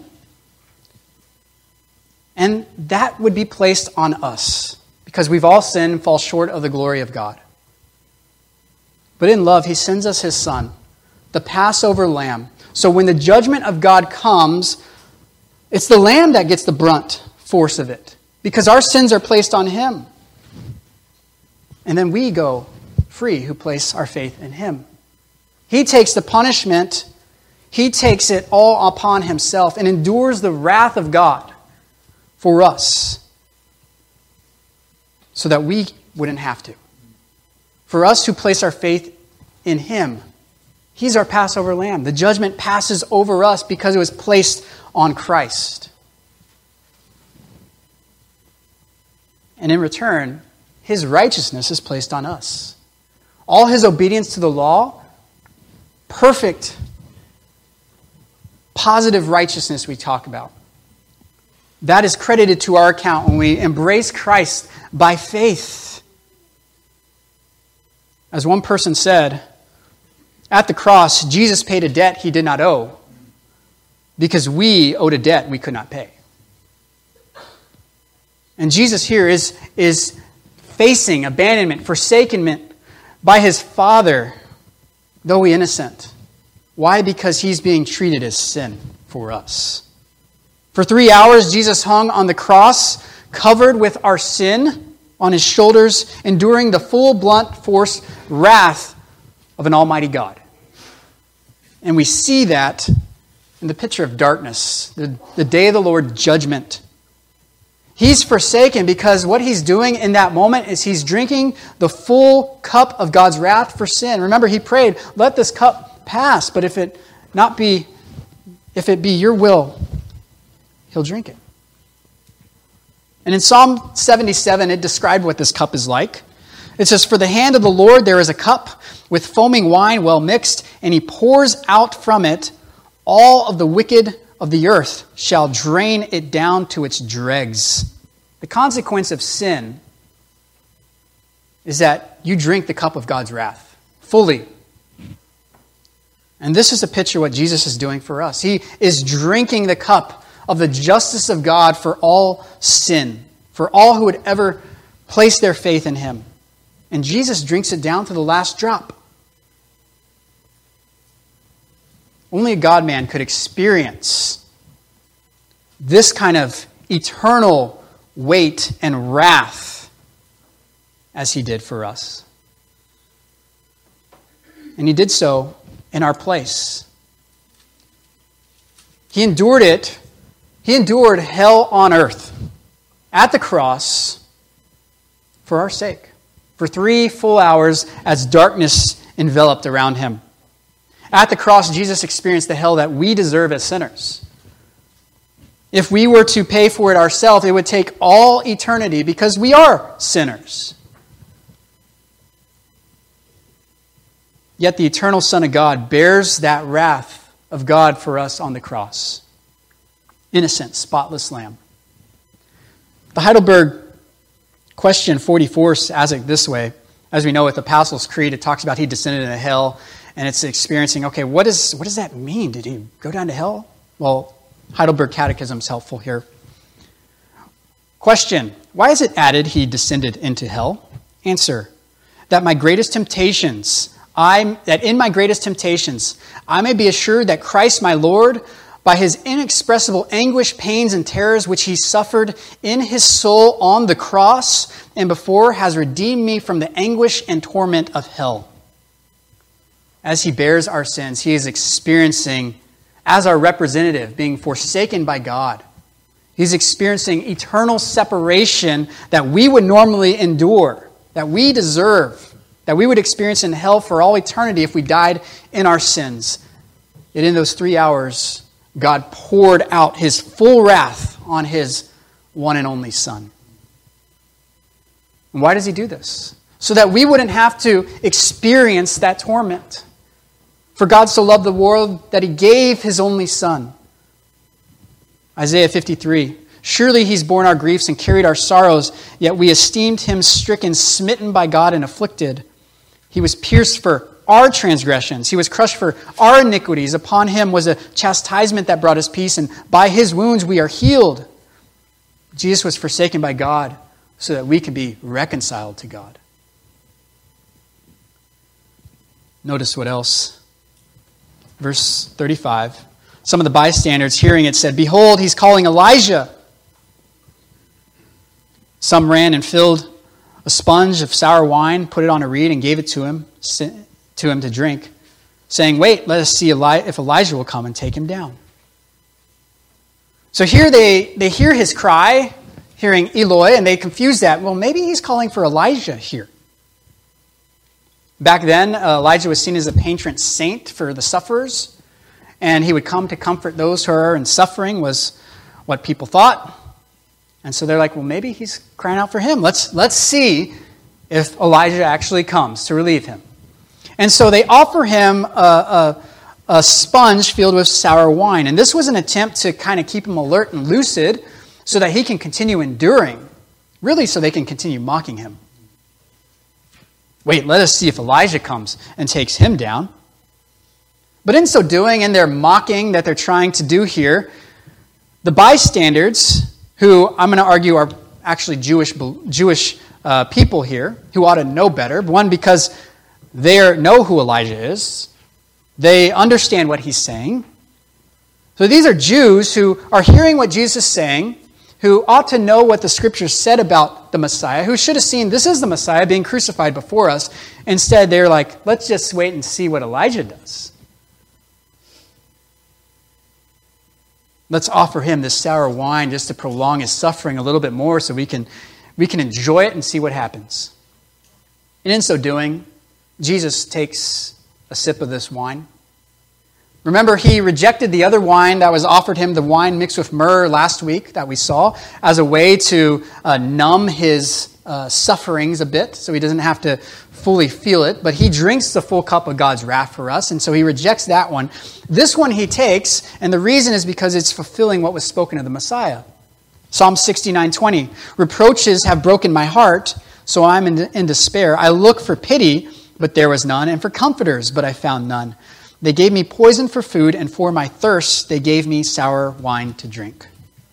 And that would be placed on us, because we've all sinned and fall short of the glory of God. But in love, he sends us his Son, the Passover lamb. So when the judgment of God comes, it's the lamb that gets the brunt force of it, because our sins are placed on him. And then we go free who place our faith in him. He takes the punishment, he takes it all upon himself and endures the wrath of God for us, so that we wouldn't have to. For us who place our faith in him, he's our Passover lamb. The judgment passes over us because it was placed on Christ. And in return, his righteousness is placed on us. All his obedience to the law, perfect, positive righteousness we talk about, that is credited to our account when we embrace Christ by faith. As one person said, at the cross, Jesus paid a debt he did not owe, because we owed a debt we could not pay. And Jesus here is, is facing abandonment, forsakenment by his Father, though he innocent. Why? Because he's being treated as sin for us. For three hours, Jesus hung on the cross, covered with our sin on his shoulders, enduring the full, blunt force wrath of an almighty God. And we see that in the picture of darkness, the, the day of the Lord judgment. He's forsaken because what he's doing in that moment is he's drinking the full cup of God's wrath for sin. Remember, he prayed, let this cup pass, but if it not be, if it be your will, he'll drink it. And in Psalm seventy-seven, it described what this cup is like. It says, for the hand of the Lord there is a cup with foaming wine well mixed, and he pours out from it. All of the wicked of the earth shall drain it down to its dregs. The consequence of sin is that you drink the cup of God's wrath fully. And this is a picture of what Jesus is doing for us. He is drinking the cup of the justice of God for all sin, for all who would ever place their faith in him. And Jesus drinks it down to the last drop. Only a God-man could experience this kind of eternal weight and wrath as he did for us. And he did so in our place. He endured it. He endured hell on earth at the cross for our sake. For three full hours as darkness enveloped around him. At the cross, Jesus experienced the hell that we deserve as sinners. If we were to pay for it ourselves, it would take all eternity because we are sinners. Yet the eternal Son of God bears that wrath of God for us on the cross. Innocent, spotless lamb. The Heidelberg Question forty-four asks it this way. As we know with the Apostles' Creed, it talks about he descended into hell, and it's experiencing, okay, what, is, what does that mean? Did he go down to hell? Well, Heidelberg Catechism is helpful here. Question, why is it added he descended into hell? Answer, that my greatest temptations, I that in my greatest temptations, I may be assured that Christ my Lord, by his inexpressible anguish, pains, and terrors which he suffered in his soul on the cross and before, has redeemed me from the anguish and torment of hell. As he bears our sins, he is experiencing, as our representative, being forsaken by God. He's experiencing eternal separation that we would normally endure, that we deserve, that we would experience in hell for all eternity if we died in our sins. Yet in those three hours, God poured out his full wrath on his one and only Son. And why does he do this? So that we wouldn't have to experience that torment. For God so loved the world that he gave his only Son. Isaiah fifty-three. Surely he's borne our griefs and carried our sorrows, yet we esteemed him stricken, smitten by God, and afflicted. He was pierced for our transgressions. He was crushed for our iniquities. Upon him was a chastisement that brought us peace, and by his wounds we are healed. Jesus was forsaken by God so that we could be reconciled to God. Notice what else. Verse thirty-five. Some of the bystanders hearing it said, "Behold, he's calling Elijah." Some ran and filled a sponge of sour wine, put it on a reed, and gave it to him, to him to drink, saying, "Wait, let us see if Elijah will come and take him down." So here they, they hear his cry, hearing Eloi, and they confuse that. Well, maybe he's calling for Elijah here. Back then, uh, Elijah was seen as a patron saint for the sufferers, and he would come to comfort those who are in suffering, was what people thought. And so they're like, well, maybe he's crying out for him. Let's, let's see if Elijah actually comes to relieve him. And so they offer him a, a, a sponge filled with sour wine. And this was an attempt to kind of keep him alert and lucid so that he can continue enduring, really so they can continue mocking him. Wait, let us see if Elijah comes and takes him down. But in so doing, in their mocking that they're trying to do here, the bystanders, who I'm going to argue are actually Jewish Jewish uh, people here who ought to know better. One, because they are, know who Elijah is. They understand what he's saying. So these are Jews who are hearing what Jesus is saying, who ought to know what the Scriptures said about the Messiah, who should have seen this is the Messiah being crucified before us. Instead, they're like, let's just wait and see what Elijah does. Let's offer him this sour wine just to prolong his suffering a little bit more so we can, we can enjoy it and see what happens. And in so doing, Jesus takes a sip of this wine. Remember, he rejected the other wine that was offered him, the wine mixed with myrrh last week that we saw, as a way to uh, numb his uh, sufferings a bit so he doesn't have to fully feel it. But he drinks the full cup of God's wrath for us, and so he rejects that one. This one he takes, and the reason is because it's fulfilling what was spoken of the Messiah. Psalm sixty-nine twenty, reproaches have broken my heart, so I'm in, in despair. I look for pity, but there was none, and for comforters, but I found none. They gave me poison for food, and for my thirst they gave me sour wine to drink.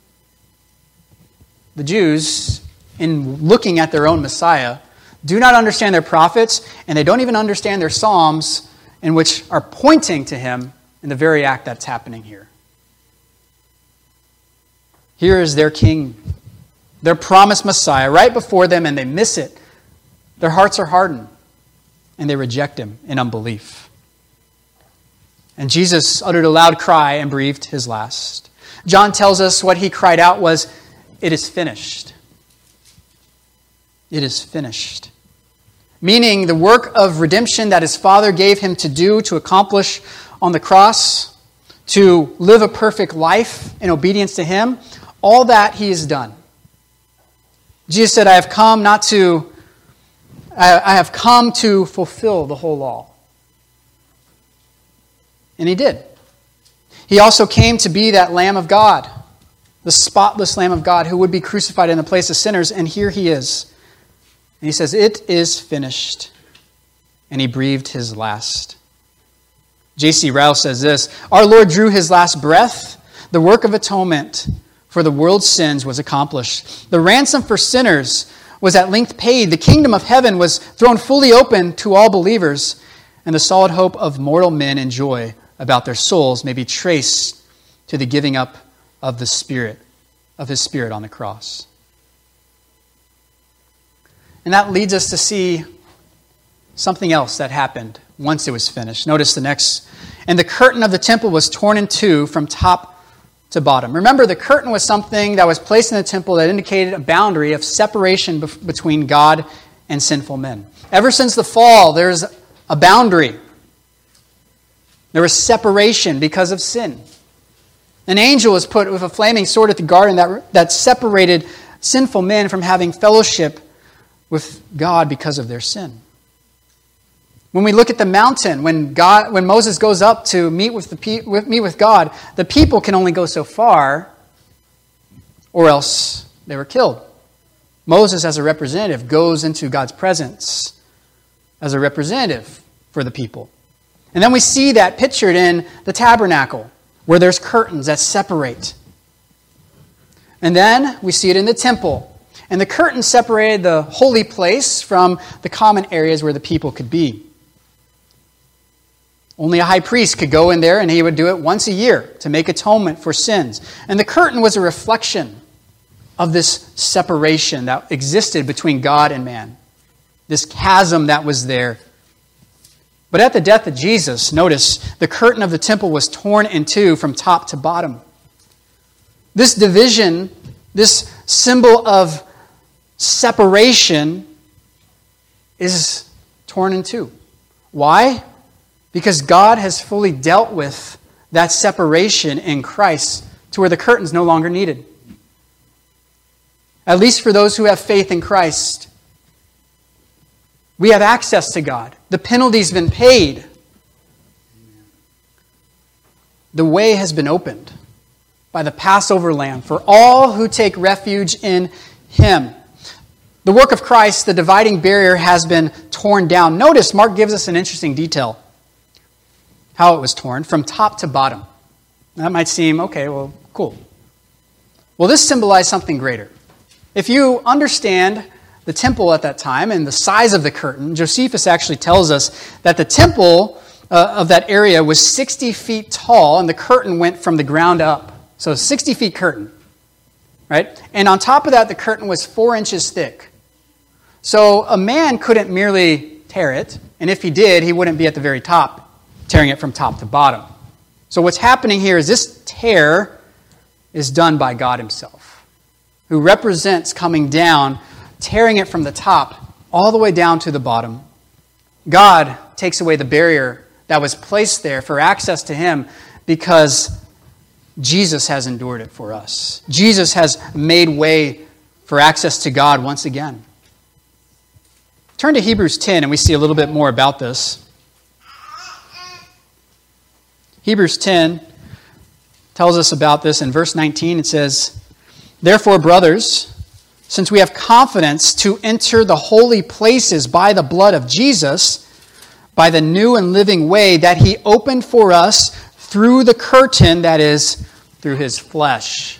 The Jews, in looking at their own Messiah, do not understand their prophets, and they don't even understand their Psalms, in which are pointing to him in the very act that's happening here. Here is their king, their promised Messiah, right before them, and they miss it. Their hearts are hardened, and they reject him in unbelief. And Jesus uttered a loud cry and breathed his last. John tells us what he cried out was, "It is finished." It is finished. Meaning the work of redemption that his Father gave him to do, to accomplish on the cross, to live a perfect life in obedience to him, all that he has done. Jesus said, I have come not to, I have come to fulfill the whole law. And he did. He also came to be that Lamb of God, the spotless Lamb of God who would be crucified in the place of sinners. And here he is. And he says, it is finished. And he breathed his last. J C Ryle says this, our Lord drew his last breath. The work of atonement for the world's sins was accomplished. The ransom for sinners was at length paid. The kingdom of heaven was thrown fully open to all believers. And the solid hope of mortal men enjoy about their souls may be traced to the giving up of the Spirit, of his Spirit on the cross. And that leads us to see something else that happened once it was finished. Notice the next. And the curtain of the temple was torn in two from top to bottom. Remember, the curtain was something that was placed in the temple that indicated a boundary of separation between God and sinful men. Ever since the fall, there's a boundary. There was separation because of sin. An angel was put with a flaming sword at the garden that, that separated sinful men from having fellowship with God because of their sin. When we look at the mountain, when God, when Moses goes up to meet with the with, meet with God, the people can only go so far, or else they were killed. Moses, as a representative, goes into God's presence as a representative for the people. And then we see that pictured in the tabernacle, where there's curtains that separate. And then we see it in the temple. And the curtain separated the holy place from the common areas where the people could be. Only a high priest could go in there, and he would do it once a year to make atonement for sins. And the curtain was a reflection of this separation that existed between God and man. This chasm that was there. But at the death of Jesus, notice, the curtain of the temple was torn in two from top to bottom. This division, this symbol of separation, is torn in two. Why? Because God has fully dealt with that separation in Christ to where the curtain's no longer needed. At least for those who have faith in Christ. We have access to God. The penalty's been paid. The way has been opened by the Passover lamb for all who take refuge in him. The work of Christ, the dividing barrier, has been torn down. Notice Mark gives us an interesting detail. How it was torn from top to bottom. That might seem, okay, well, cool. Well, this symbolized something greater. If you understand the temple at that time and the size of the curtain, Josephus actually tells us that the temple uh, of that area was sixty feet tall, and the curtain went from the ground up. So sixty feet curtain, right? And on top of that, the curtain was four inches thick. So a man couldn't merely tear it, and if he did, he wouldn't be at the very top, tearing it from top to bottom. So what's happening here is this tear is done by God himself, who represents coming down, tearing it from the top all the way down to the bottom. God takes away the barrier that was placed there for access to him because Jesus has endured it for us. Jesus has made way for access to God once again. Turn to Hebrews ten and we see a little bit more about this. Hebrews ten tells us about this in verse nineteen. It says, "Therefore, brothers, since we have confidence to enter the holy places by the blood of Jesus, by the new and living way that he opened for us through the curtain, that is, through his flesh."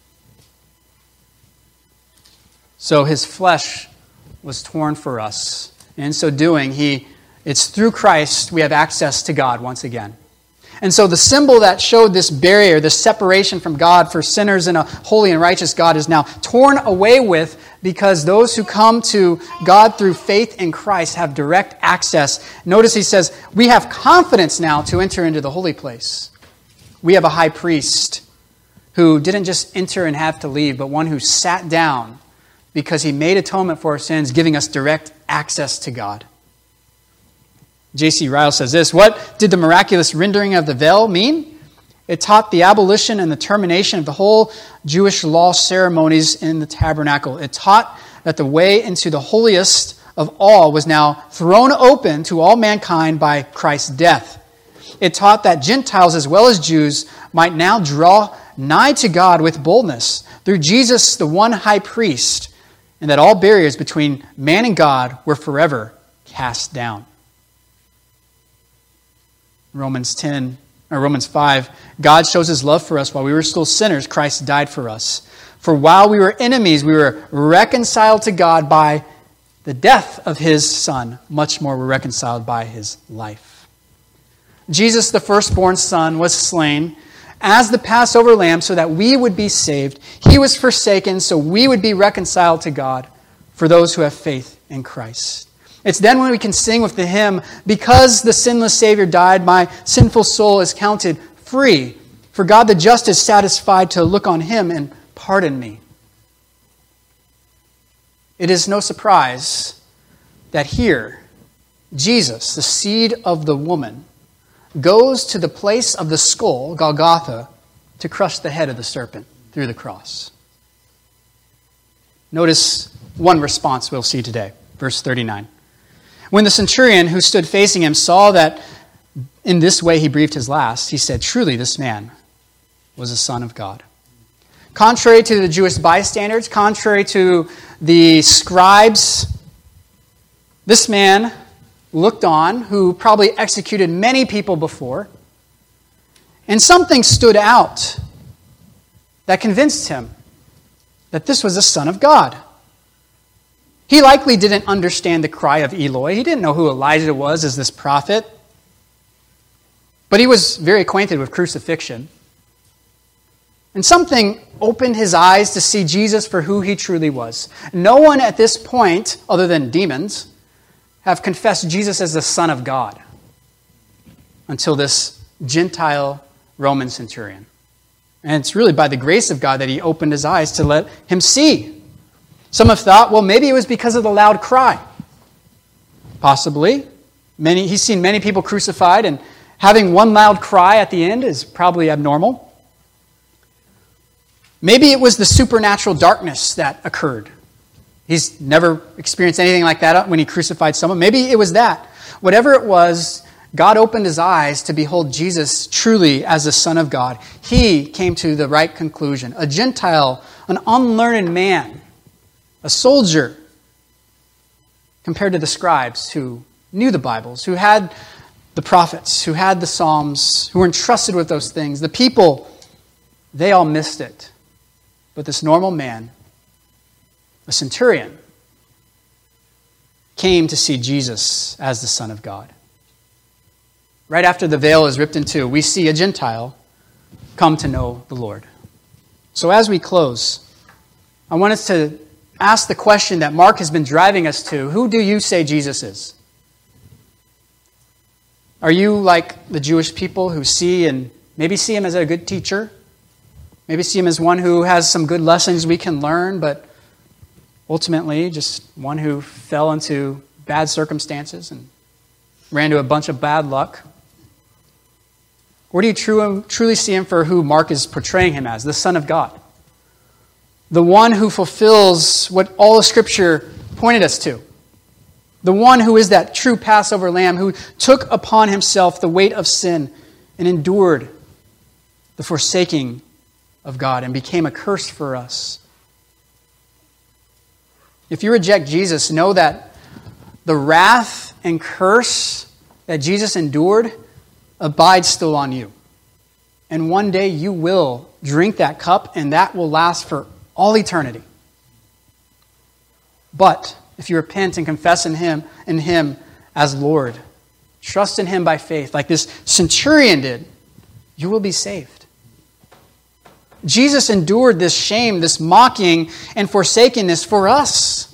So his flesh was torn for us. And in so doing, he, it's through Christ we have access to God once again. And so the symbol that showed this barrier, this separation from God for sinners and a holy and righteous God is now torn away with, because those who come to God through faith in Christ have direct access. Notice he says, we have confidence now to enter into the holy place. We have a high priest who didn't just enter and have to leave, but one who sat down because he made atonement for our sins, giving us direct access to God. J C Ryle says this, "What did the miraculous rendering of the veil mean? It taught the abolition and the termination of the whole Jewish law ceremonies in the tabernacle. It taught that the way into the holiest of all was now thrown open to all mankind by Christ's death. It taught that Gentiles as well as Jews might now draw nigh to God with boldness through Jesus, the one high priest, and that all barriers between man and God were forever cast down." Romans ten, or Romans five, "God shows his love for us while we were still sinners. Christ died for us. For while we were enemies, we were reconciled to God by the death of his Son. Much more were reconciled by his life." Jesus, the firstborn Son, was slain as the Passover lamb so that we would be saved. He was forsaken so we would be reconciled to God for those who have faith in Christ. It's then when we can sing with the hymn, "Because the sinless Savior died, my sinful soul is counted free. For God the just is satisfied to look on him and pardon me." It is no surprise that here, Jesus, the seed of the woman, goes to the place of the skull, Golgotha, to crush the head of the serpent through the cross. Notice one response we'll see today, verse thirty-nine. "When the centurion who stood facing him saw that in this way he breathed his last, he said, 'Truly this man was a son of God.'" Contrary to the Jewish bystanders, contrary to the scribes, this man looked on, who probably executed many people before, and something stood out that convinced him that this was the Son of God. He likely didn't understand the cry of Eloi. He didn't know who Elijah was as this prophet. But he was very acquainted with crucifixion. And something opened his eyes to see Jesus for who he truly was. No one at this point, other than demons, have confessed Jesus as the Son of God until this Gentile Roman centurion. And it's really by the grace of God that he opened his eyes to let him see. Some have thought, well, maybe it was because of the loud cry. Possibly. Many, he's seen many people crucified, and having one loud cry at the end is probably abnormal. Maybe it was the supernatural darkness that occurred. He's never experienced anything like that when he crucified someone. Maybe it was that. Whatever it was, God opened his eyes to behold Jesus truly as the Son of God. He came to the right conclusion. A Gentile, an unlearned man, a soldier, compared to the scribes who knew the Bibles, who had the prophets, who had the Psalms, who were entrusted with those things. The people, they all missed it. But this normal man a centurion, came to see Jesus as the Son of God. Right after the veil is ripped in two, we see a Gentile come to know the Lord. So as we close, I want us to ask the question that Mark has been driving us to. Who do you say Jesus is? Are you like the Jewish people who see and maybe see him as a good teacher? Maybe see him as one who has some good lessons we can learn, but ultimately just one who fell into bad circumstances and ran into a bunch of bad luck? Or do you truly see him for who Mark is portraying him as, the Son of God? The one who fulfills what all of Scripture pointed us to. The one who is that true Passover lamb who took upon himself the weight of sin and endured the forsaking of God and became a curse for us. If you reject Jesus, know that the wrath and curse that Jesus endured abides still on you. And one day you will drink that cup, and that will last for all eternity. But if you repent and confess in Him, in Him as Lord, trust in Him by faith, like this centurion did, you will be saved. Jesus endured this shame, this mocking and forsakenness for us.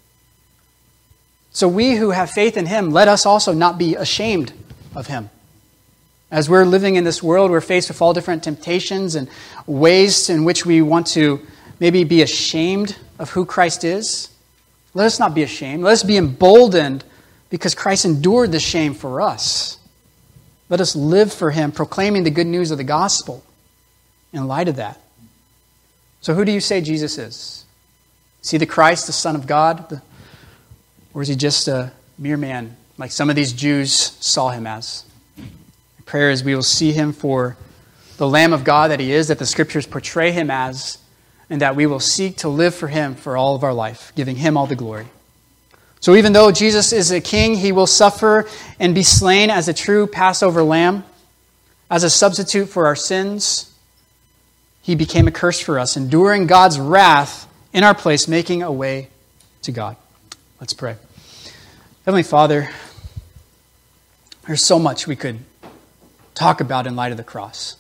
So we who have faith in Him, let us also not be ashamed of Him. As we're living in this world, we're faced with all different temptations and ways in which we want to maybe be ashamed of who Christ is. Let us not be ashamed. Let us be emboldened because Christ endured the shame for us. Let us live for Him, proclaiming the good news of the gospel in light of that. So who do you say Jesus is? Is He the Christ, the Son of God? Or is He just a mere man, like some of these Jews saw Him as? My prayer is we will see Him for the Lamb of God that He is, that the Scriptures portray Him as, and that we will seek to live for Him for all of our life, giving Him all the glory. So even though Jesus is a king, He will suffer and be slain as a true Passover lamb, as a substitute for our sins. He became a curse for us, enduring God's wrath in our place, making a way to God. Let's pray. Heavenly Father, there's so much we could talk about in light of the cross.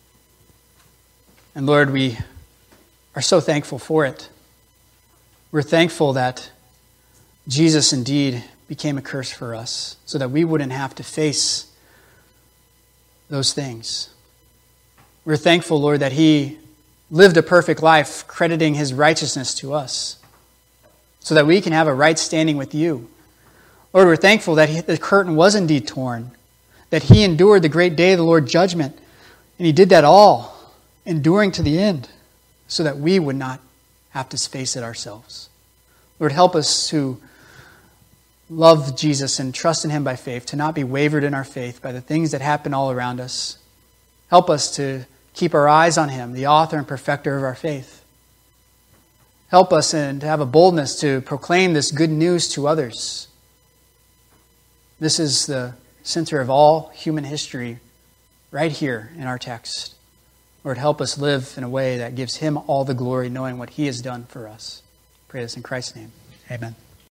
And Lord, we are so thankful for it. We're thankful that Jesus indeed became a curse for us so that we wouldn't have to face those things. We're thankful, Lord, that He lived a perfect life, crediting His righteousness to us so that we can have a right standing with You. Lord, we're thankful that he, the curtain was indeed torn, that He endured the great day of the Lord's judgment, and He did that all, enduring to the end, so that we would not have to face it ourselves. Lord, help us to love Jesus and trust in Him by faith, to not be wavered in our faith by the things that happen all around us. Help us to keep our eyes on Him, the author and perfecter of our faith. Help us and to have a boldness to proclaim this good news to others. This is the center of all human history right here in our text. Lord, help us live in a way that gives Him all the glory, knowing what He has done for us. I pray this in Christ's name. Amen.